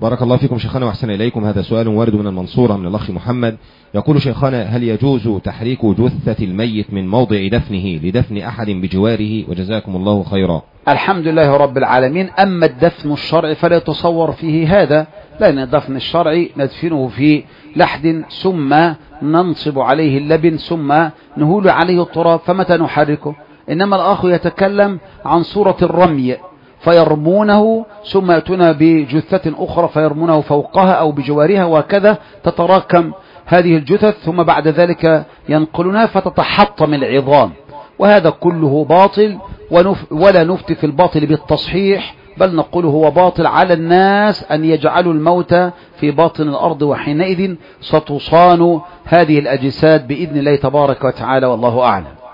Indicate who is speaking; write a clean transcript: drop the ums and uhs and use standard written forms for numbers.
Speaker 1: بارك الله فيكم شيخنا وأحسن إليكم. هذا سؤال وارد من المنصورة من الأخ محمد، يقول شيخنا: هل يجوز تحريك جثة الميت من موضع دفنه لدفن أحد بجواره؟ وجزاكم الله خيرا.
Speaker 2: الحمد لله رب العالمين. أما الدفن الشرعي فلا يتصور فيه هذا، لأن الدفن الشرعي ندفنه في لحد ثم ننصب عليه اللبن ثم نهول عليه التراب، فمتى نحركه؟ إنما الآخر يتكلم عن صورة الرمي، فيرمونه ثم يأتون بجثة أخرى فيرمونه فوقها أو بجوارها، وكذا تتراكم هذه الجثث، ثم بعد ذلك ينقلونها فتتحطم العظام، وهذا كله باطل، ولا نفتي في الباطل بالتصحيح، بل نقول هو باطل على الناس أن يجعلوا الموت في باطن الأرض، وحينئذ ستصان هذه الأجساد بإذن الله تبارك وتعالى، والله أعلم.